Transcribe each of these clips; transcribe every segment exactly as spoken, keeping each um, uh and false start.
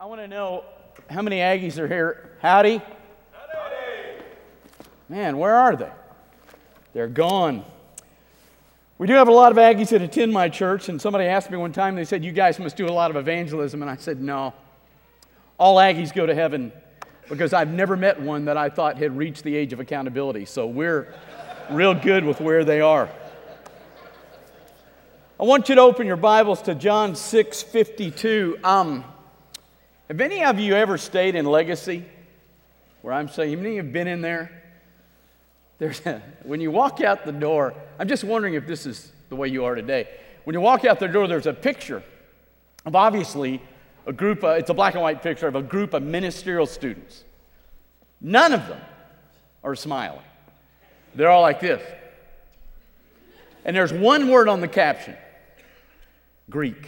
I want to know how many Aggies are here. Howdy. Howdy. Man, where are they? They're gone. We do have a lot of Aggies that attend my church, and somebody asked me one time, they said, you guys must do a lot of evangelism, and I said, no. All Aggies go to heaven because I've never met one that I thought had reached the age of accountability, so we're real good with where they are. I want you to open your Bibles to John six fifty-two. Um, have any of you ever stayed in Legacy? Where I'm saying, any of you have been in there? There's a, when you walk out the door, I'm just wondering if this is the way you are today. When you walk out the door, there's a picture of obviously a group, of, it's a black and white picture of a group of ministerial students. None of them are smiling. They're all like this. And there's one word on the caption, Greek.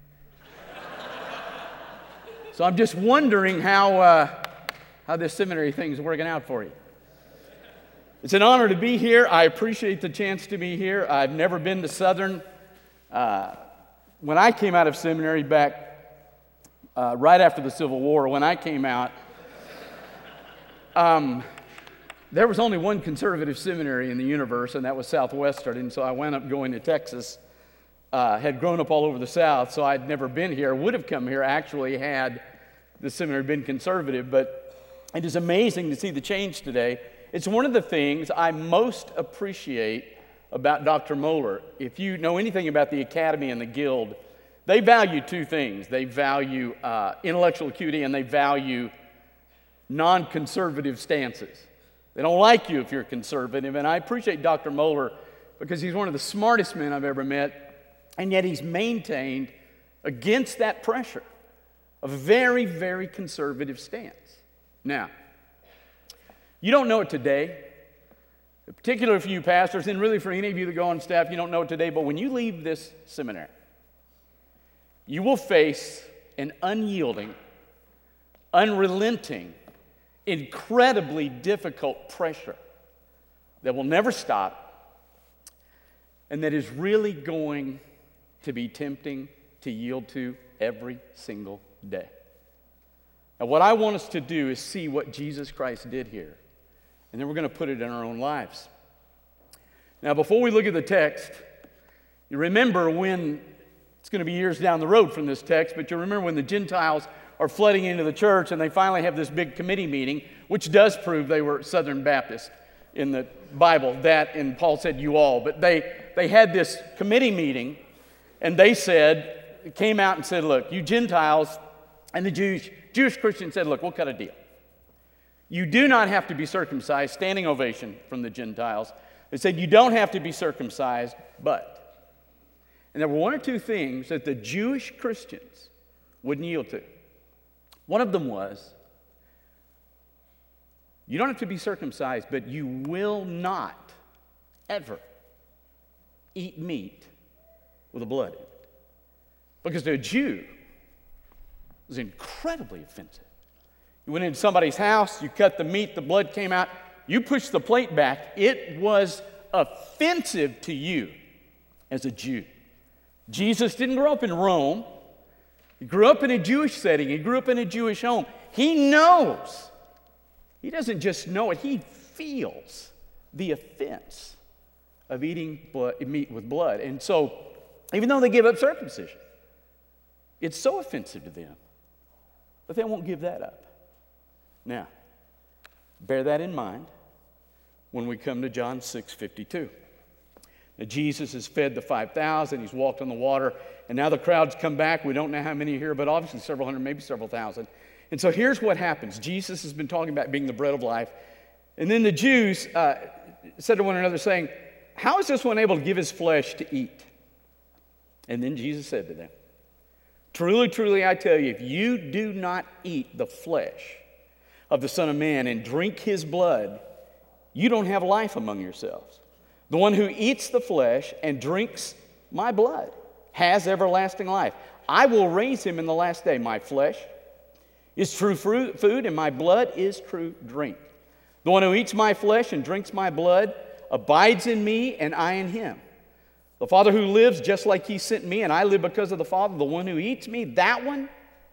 So I'm just wondering how, uh, how this seminary thing is working out for you. It's an honor to be here. I appreciate the chance to be here. I've never been to Southern. Uh, when I came out of seminary back uh, right after the Civil War, when I came out, um, there was only one conservative seminary in the universe, and that was Southwestern, and so I wound up going to Texas. Uh, had grown up all over the South, so I'd never been here. Would have come here actually had the seminary been conservative, but it is amazing to see the change today. It's one of the things I most appreciate about Doctor Mohler. If you know anything about the Academy and the Guild, they value two things. They value uh, intellectual acuity, and they value non-conservative stances. They don't like you if you're conservative, and I appreciate Doctor Mohler because he's one of the smartest men I've ever met, and yet he's maintained against that pressure a very, very conservative stance. Now, you don't know it today, particularly for you pastors, and really for any of you that go on staff, you don't know it today, but when you leave this seminary, you will face an unyielding, unrelenting, incredibly difficult pressure that will never stop and that is really going to be tempting to yield to every single day. Now, what I want us to do is see what Jesus Christ did here, and then we're going to put it in our own lives. Now, before we look at the text, you remember when, it's going to be years down the road from this text, but you remember when the Gentiles are flooding into the church and they finally have this big committee meeting, which does prove they were Southern Baptist in the Bible, that, and Paul said you all, but they, they had this committee meeting, and they said, came out and said, look, you Gentiles, and the Jewish, Jewish Christians said, look, we'll cut a deal. You do not have to be circumcised, standing ovation from the Gentiles. They said, you don't have to be circumcised, but. And there were one or two things that the Jewish Christians wouldn't yield to. One of them was, you don't have to be circumcised, but you will not ever eat meat with the blood in it. Because to a Jew, it was incredibly offensive. You went into somebody's house, you cut the meat, the blood came out, you pushed the plate back. It was offensive to you as a Jew. Jesus didn't grow up in Rome. He grew up in a Jewish setting. He grew up in a Jewish home. He knows. He doesn't just know it, he feels the offense of eating blood, meat with blood. And so, even though they give up circumcision, it's so offensive to them, but they won't give that up. Now, bear that in mind when we come to John six fifty-two. Now, Jesus has fed the five thousand, he's walked on the water, and now the crowds come back. We don't know how many here, but obviously several hundred, maybe several thousand. And so here's what happens. Jesus has been talking about being the bread of life. And then the Jews uh, said to one another, saying, how is this one able to give his flesh to eat? And then Jesus said to them, truly, truly, I tell you, if you do not eat the flesh of the Son of Man and drink his blood, you don't have life among yourselves. The one who eats the flesh and drinks my blood has everlasting life. I will raise him in the last day. My flesh is true fruit, food, and my blood is true drink. The one who eats my flesh and drinks my blood abides in me, and I in him. The Father who lives just like he sent me, and I live because of the Father, the one who eats me, that one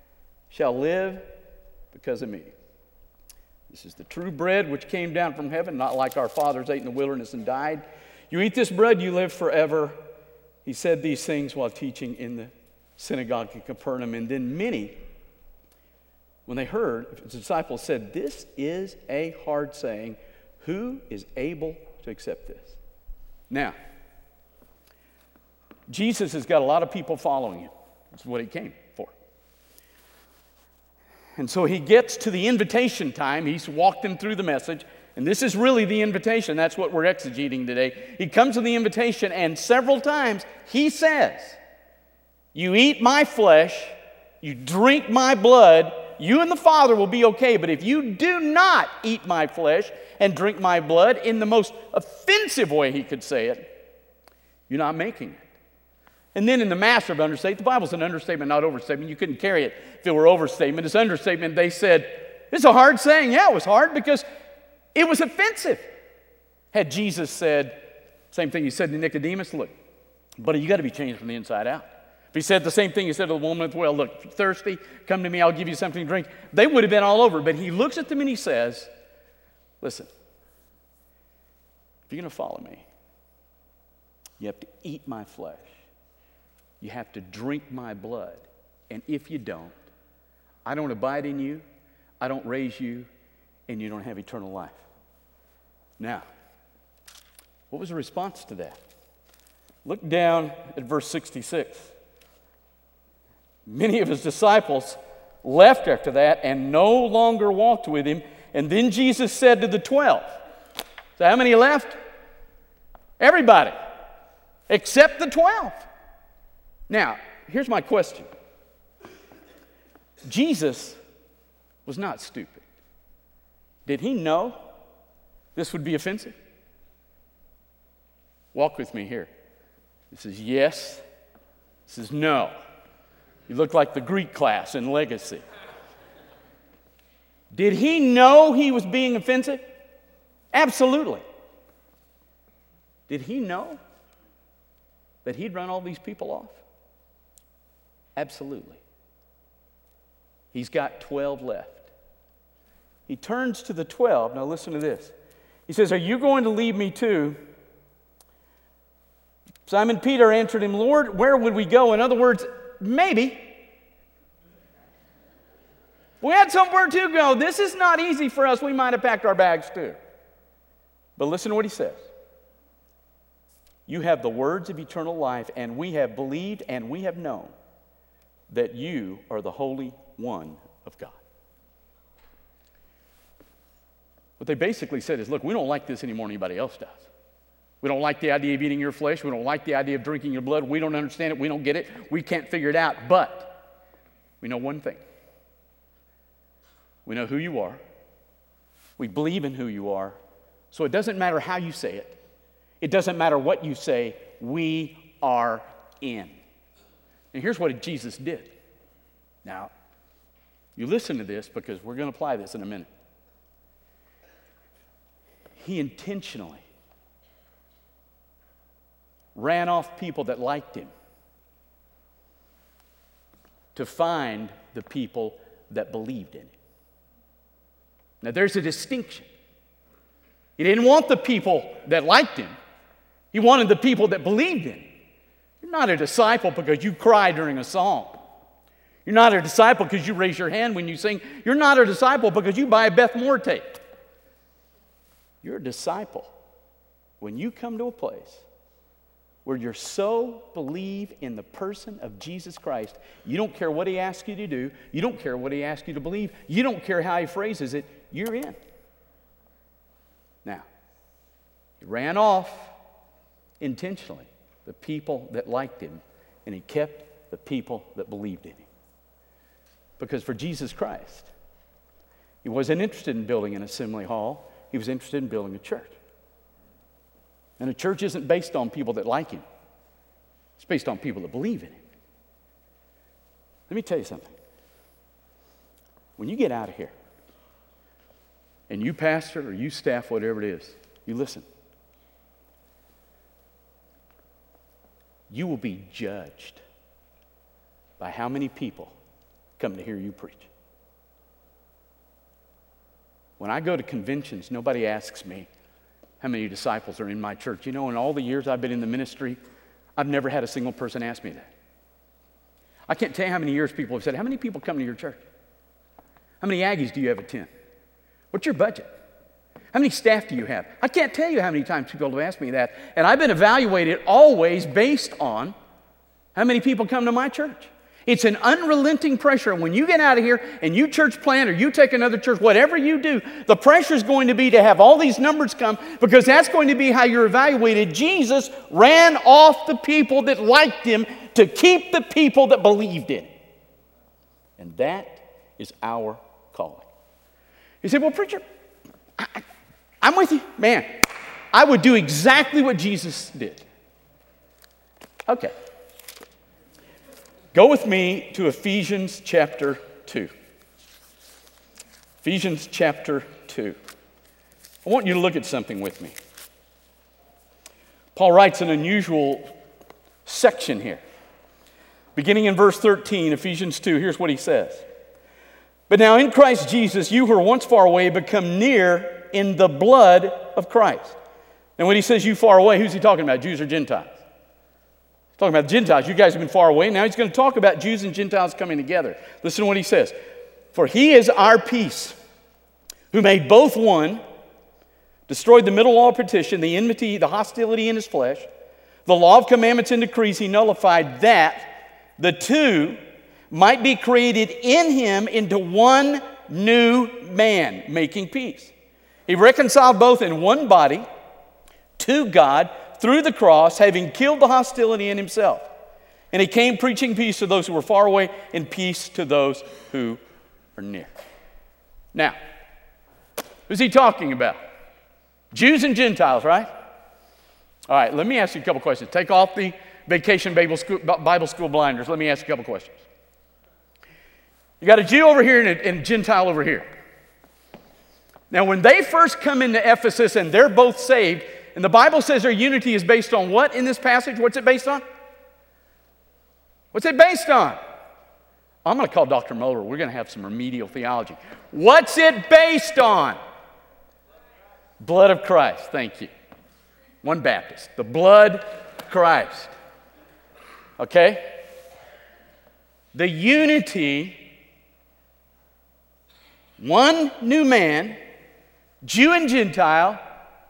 shall live because of me. This is the true bread which came down from heaven, not like our fathers ate in the wilderness and died. You eat this bread, you live forever. He said these things while teaching in the synagogue in Capernaum. And then many, when they heard, his disciples said, this is a hard saying. Who is able to accept this? Now, Jesus has got a lot of people following him. That's what he came for. And so he gets to the invitation time. He's walked them through the message. And this is really the invitation. That's what we're exegeting today. He comes to the invitation, and several times he says, you eat my flesh, you drink my blood, you and the Father will be okay. But if you do not eat my flesh and drink my blood, in the most offensive way he could say it, you're not making it. And then in the master of understatement, the Bible's an understatement, not overstatement. You couldn't carry it if it were overstatement. It's understatement. They said, it's a hard saying. Yeah, it was hard because it was offensive. Had Jesus said, same thing he said to Nicodemus, look, buddy, you got to be changed from the inside out. If he said the same thing he said to the woman at the well, look, if you're thirsty, come to me, I'll give you something to drink. They would have been all over. But he looks at them and he says, listen, if you're going to follow me, you have to eat my flesh. You have to drink my blood. And if you don't, I don't abide in you, I don't raise you, and you don't have eternal life. Now, what was the response to that? Look down at verse sixty-six. Many of his disciples left after that and no longer walked with him. And then Jesus said to the twelve, so how many left? Everybody, except the twelve. Now, here's my question. Jesus was not stupid. Did he know this would be offensive? Walk with me here. This is yes. This is no. You look like the Greek class in Legacy. Did he know he was being offensive? Absolutely. Did he know that he'd run all these people off? Absolutely. He's got twelve left. He turns to the twelve. Now listen to this. He says, are you going to leave me too? Simon Peter answered him, Lord, where would we go? In other words, maybe. We had somewhere to go. This is not easy for us. We might have packed our bags too. But listen to what he says. You have the words of eternal life, and we have believed and we have known that you are the Holy One of God. What they basically said is, look, we don't like this any more than anybody else does. We don't like the idea of eating your flesh. We don't like the idea of drinking your blood. We don't understand it. We don't get it. We can't figure it out. But we know one thing. We know who you are. We believe in who you are. So it doesn't matter how you say it. It doesn't matter what you say. We are in. And here's what Jesus did. Now, you listen to this because we're going to apply this in a minute. He intentionally ran off people that liked him to find the people that believed in him. Now, there's a distinction. He didn't want the people that liked him. He wanted the people that believed in him. You're not a disciple because you cry during a song. You're not a disciple because you raise your hand when you sing. You're not a disciple because you buy a Beth Moore tape. You're a disciple when you come to a place where you're so believe in the person of Jesus Christ, you don't care what he asks you to do, you don't care what he asks you to believe, you don't care how he phrases it, you're in. Now, he ran off intentionally the people that liked him, and he kept the people that believed in him. Because for Jesus Christ, he wasn't interested in building an assembly hall, he was interested in building a church. And a church isn't based on people that like him. It's based on people that believe in him. Let me tell you something. When you get out of here, and you pastor or you staff, whatever it is, you listen. You will be judged by how many people come to hear you preach. When I go to conventions, nobody asks me how many disciples are in my church. You know, in all the years I've been in the ministry, I've never had a single person ask me that. I can't tell you how many years people have said, how many people come to your church? How many Aggies do you have attend? What's your budget? How many staff do you have? I can't tell you how many times people have asked me that. And I've been evaluated always based on how many people come to my church. It's an unrelenting pressure. When you get out of here and you church plant or you take another church, whatever you do, the pressure is going to be to have all these numbers come because that's going to be how you're evaluated. Jesus ran off the people that liked him to keep the people that believed in him. And that is our calling. You say, well, preacher, I, I'm with you. Man, I would do exactly what Jesus did. Okay. Go with me to Ephesians chapter two. Ephesians chapter two. I want you to look at something with me. Paul writes an unusual section here. Beginning in verse thirteen, Ephesians two, here's what he says. But now in Christ Jesus, you who were once far away become near in the blood of Christ. And when he says you far away, who's he talking about, Jews or Gentiles? Talking about Gentiles. You guys have been far away. Now he's going to talk about Jews and Gentiles coming together. Listen to what he says. For he is our peace, who made both one, destroyed the middle wall of partition, the enmity, the hostility in his flesh, the law of commandments and decrees he nullified, that the two might be created in him into one new man, making peace. He reconciled both in one body to God through the cross, having killed the hostility in himself. And he came preaching peace to those who were far away and peace to those who are near. Now, who's he talking about? Jews and Gentiles, right? All right, let me ask you a couple questions. Take off the vacation Bible school, Bible school blinders. Let me ask you a couple questions. You got a Jew over here and a, and a Gentile over here. Now, when they first come into Ephesus and they're both saved, and the Bible says their unity is based on what in this passage? What's it based on? What's it based on? I'm going to call Doctor Moeller. We're going to have some remedial theology. What's it based on? Blood of Christ. Thank you. One Baptist. The blood of Christ. Okay? The unity, one new man, Jew and Gentile.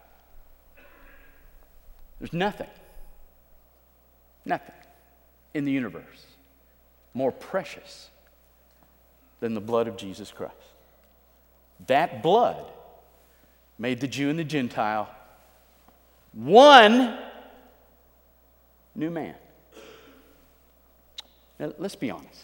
There's nothing, nothing in the universe more precious than the blood of Jesus Christ. That blood made the Jew and the Gentile one new man. Now, let's be honest.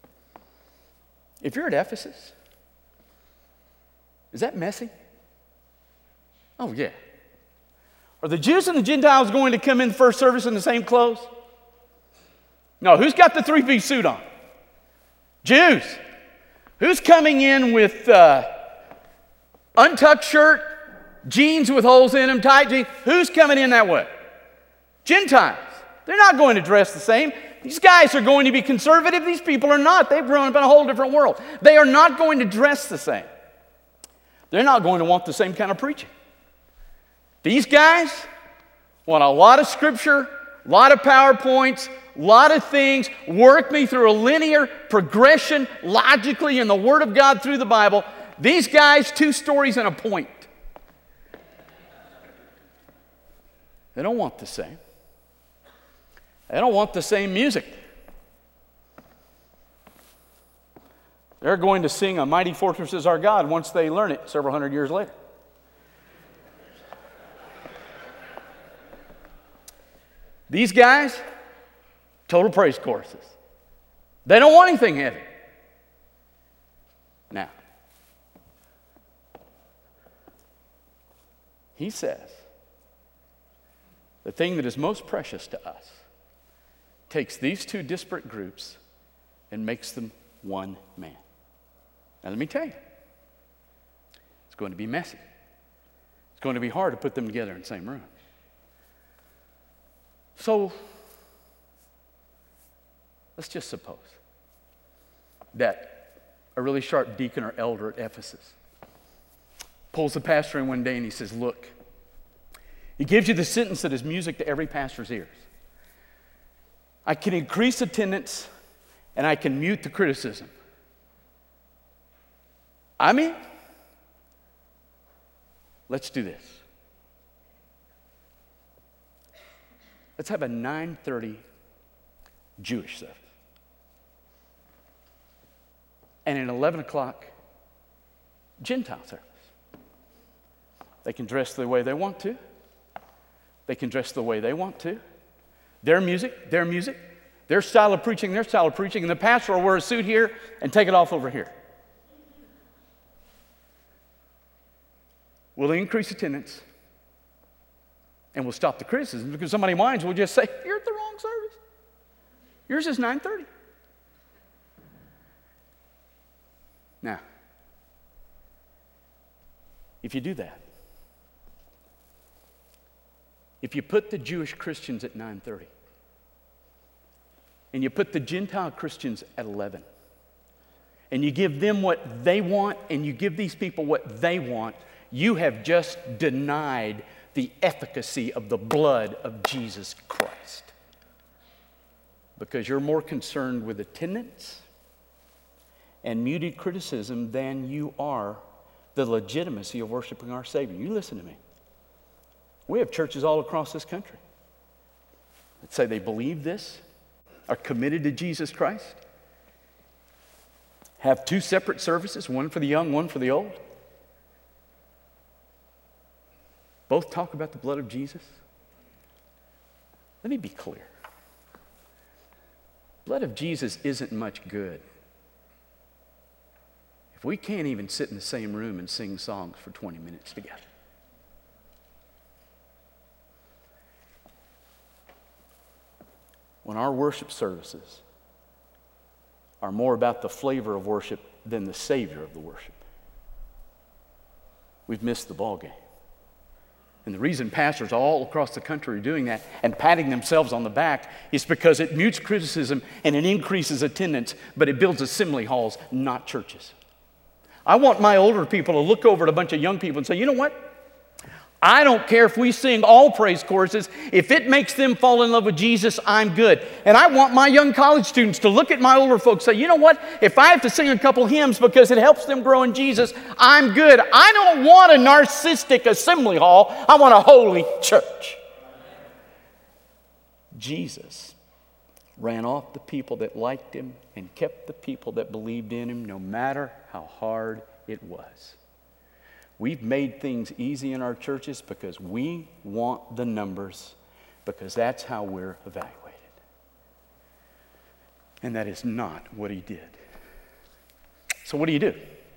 If you're at Ephesus, is that messy? Oh, yeah. Are the Jews and the Gentiles going to come in the first service in the same clothes? No. Who's got the three-piece suit on? Jews. Who's coming in with uh, untucked shirt, jeans with holes in them, tight jeans? Who's coming in that way? Gentiles. They're not going to dress the same. These guys are going to be conservative. These people are not. They've grown up in a whole different world. They are not going to dress the same. They're not going to want the same kind of preaching. These guys want a lot of scripture, a lot of PowerPoints, a lot of things. Work me through a linear progression logically in the Word of God through the Bible. These guys, two stories and a point. They don't want the same. They don't want the same music. They're going to sing A Mighty Fortress Is Our God once they learn it several hundred years later. These guys, total praise choruses. They don't want anything heavy. Now, he says, the thing that is most precious to us takes these two disparate groups and makes them one man. Now, let me tell you, it's going to be messy. It's going to be hard to put them together in the same room. So, let's just suppose that a really sharp deacon or elder at Ephesus, pulls the pastor in one day and he says, look, he gives you the sentence that is music to every pastor's ears. I can increase attendance and I can mute the criticism. I mean, let's do this. Let's have a nine thirty Jewish service. And an eleven o'clock Gentile service. They can dress the way they want to. They can dress the way they want to. Their music, their music, their style of preaching, their style of preaching, and the pastor will wear a suit here and take it off over here. We'll increase attendance and we'll stop the criticism because somebody minds will just say, you're at the wrong service. Yours is nine thirty. Now, if you do that, if you put the Jewish Christians at nine thirty and you put the Gentile Christians at eleven and you give them what they want and you give these people what they want, you have just denied the efficacy of the blood of Jesus Christ. Because you're more concerned with attendance and muted criticism than you are the legitimacy of worshiping our Savior. You listen to me. We have churches all across this country that say they believe this, are committed to Jesus Christ, have two separate services, one for the young, one for the old. Both talk about the blood of Jesus. Let me be clear. Blood of Jesus isn't much good if we can't even sit in the same room and sing songs for twenty minutes together. When our worship services are more about the flavor of worship than the Savior of the worship, we've missed the ball game. And the reason pastors all across the country are doing that and patting themselves on the back is because it mutes criticism and it increases attendance, but it builds assembly halls, not churches. I want my older people to look over at a bunch of young people and say, you know what? I don't care if we sing all praise choruses. If it makes them fall in love with Jesus, I'm good. And I want my young college students to look at my older folks and say, you know what? If I have to sing a couple hymns because it helps them grow in Jesus, I'm good. I don't want a narcissistic assembly hall. I want a holy church. Jesus ran off the people that liked him and kept the people that believed in him no matter how hard it was. We've made things easy in our churches because we want the numbers, because that's how we're evaluated. And that is not what he did. So what do you do?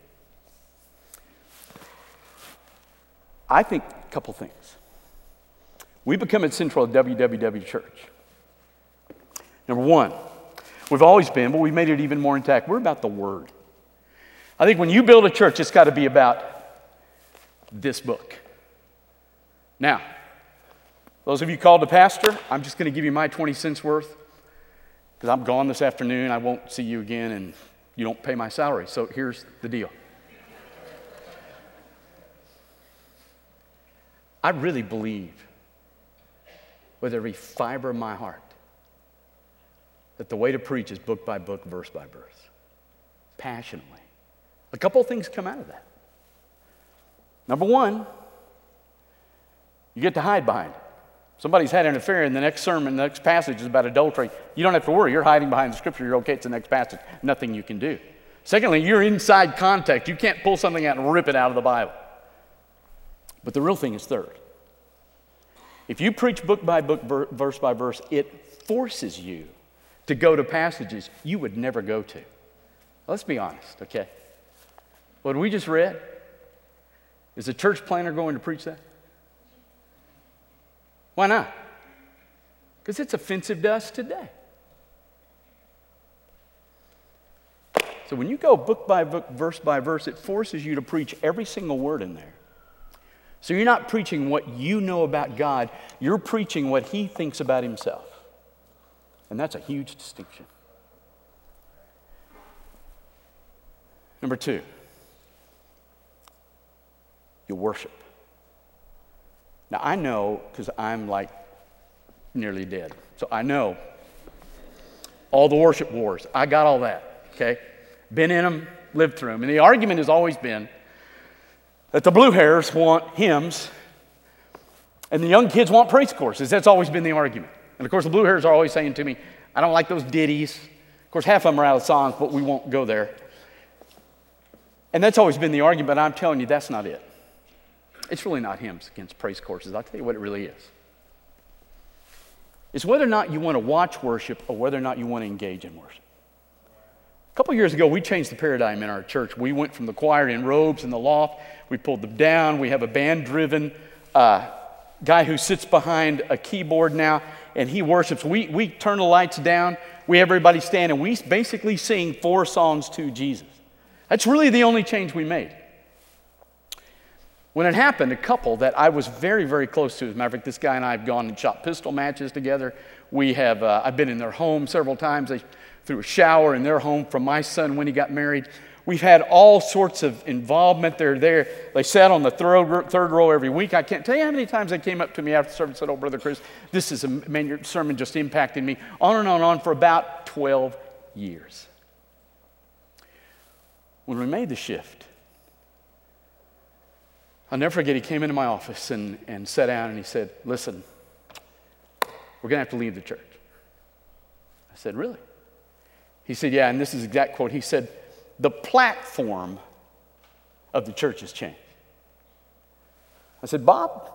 I think a couple things. We become at Central a W W W church. Number one, we've always been, but we've made it even more intact. We're about the Word. I think when you build a church, it's got to be about this book. Now, those of you called to pastor, I'm just going to give you my twenty cents worth because I'm gone this afternoon. I won't see you again and you don't pay my salary. So here's the deal. I really believe with every fiber of my heart that the way to preach is book by book, verse by verse, passionately. A couple of things come out of that. Number one, you get to hide behind it. Somebody's had an affair and the next sermon, the next passage is about adultery. You don't have to worry. You're hiding behind the scripture. You're okay. It's the next passage. Nothing you can do. Secondly, you're inside context. You can't pull something out and rip it out of the Bible. But the real thing is third. If you preach book by book, verse by verse, it forces you to go to passages you would never go to. Let's be honest, okay? What we just read, is a church planner going to preach that? Why not? Because it's offensive to us today. So when you go book by book, verse by verse, it forces you to preach every single word in there. So you're not preaching what you know about God, you're preaching what he thinks about himself. And that's a huge distinction. Number two, you worship. Now, I know, because I'm like nearly dead, so I know all the worship wars. I got all that, okay? Been in them, lived through them. And the argument has always been that the blue hairs want hymns and the young kids want praise courses. That's always been the argument. And of course, the blue hairs are always saying to me, I don't like those ditties. Of course, half of them are out of songs, but we won't go there. And that's always been the argument, but I'm telling you, that's not it. It's really not hymns against praise courses. I'll tell you what it really is. It's whether or not you want to watch worship or whether or not you want to engage in worship. A couple years ago, we changed the paradigm in our church. We went from the choir in robes in the loft. We pulled them down. We have a band-driven uh, guy who sits behind a keyboard now, and he worships. We, we turn the lights down. We have everybody stand, and we basically sing four songs to Jesus. That's really the only change we made. When it happened, a couple that I was very, very close to, as a matter of fact, this guy and I have gone and shot pistol matches together. We have, uh, I've been in their home several times. They threw a shower in their home from my son when he got married. We've had all sorts of involvement. They're there. They sat on the third, third row every week. I can't tell you how many times they came up to me after the service and said, oh, Brother Chris, this is a, man, your sermon just impacted me. On and on and on for about twelve years. When we made the shift, I'll never forget, he came into my office and, and sat down and he said, listen, we're going to have to leave the church. I said, really? He said, yeah, and this is the exact quote. He said, the platform of the church has changed. I said, Bob,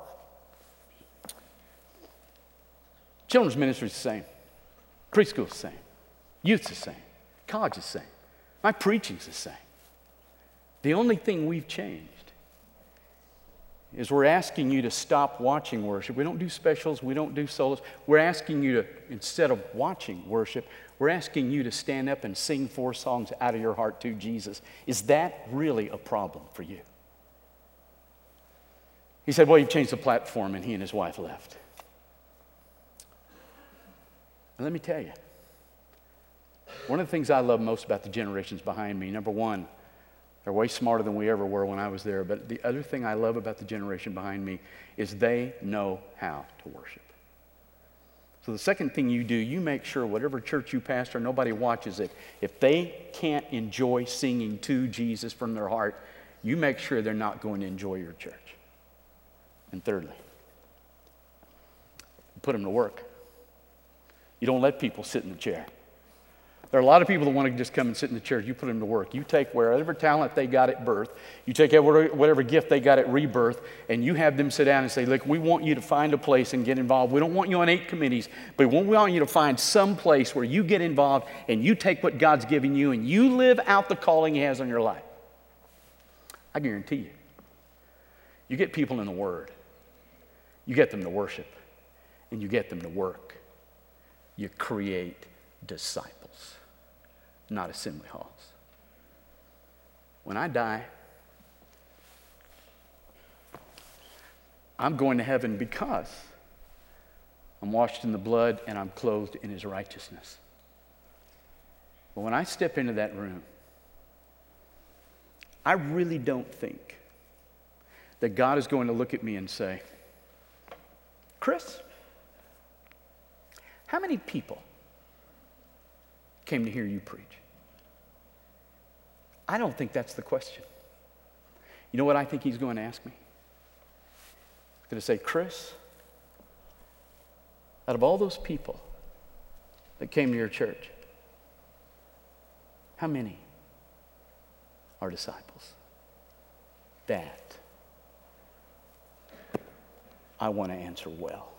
children's ministry is the same. Preschool is the same. Youth's the same. College is the same. My preaching's the same. The only thing we've changed is we're asking you to stop watching worship. We don't do specials. We don't do solos. We're asking you to, instead of watching worship, we're asking you to stand up and sing four songs out of your heart to Jesus. Is that really a problem for you? He said, well, you've changed the platform, and he and his wife left. And let me tell you, one of the things I love most about the generations behind me, number one, they're way smarter than we ever were when I was there. But the other thing I love about the generation behind me is they know how to worship. So the second thing you do, you make sure whatever church you pastor, nobody watches it. If they can't enjoy singing to Jesus from their heart, you make sure they're not going to enjoy your church. And thirdly, you put them to work. You don't let people sit in the chair. There are a lot of people that want to just come and sit in the chairs. You put them to work. You take whatever talent they got at birth, you take whatever gift they got at rebirth, and you have them sit down and say, look, we want you to find a place and get involved. We don't want you on eight committees, but we want you to find some place where you get involved and you take what God's given you and you live out the calling He has on your life. I guarantee you, you get people in the Word, you get them to worship, and you get them to work. You create disciples. Not assembly halls. When I die, I'm going to heaven because I'm washed in the blood and I'm clothed in His righteousness. But when I step into that room, I really don't think that God is going to look at me and say, Chris, how many people came to hear you preach? I don't think that's the question. You know what I think He's going to ask me? He's going to say, Chris, out of all those people that came to your church, how many are disciples? That I want to answer well.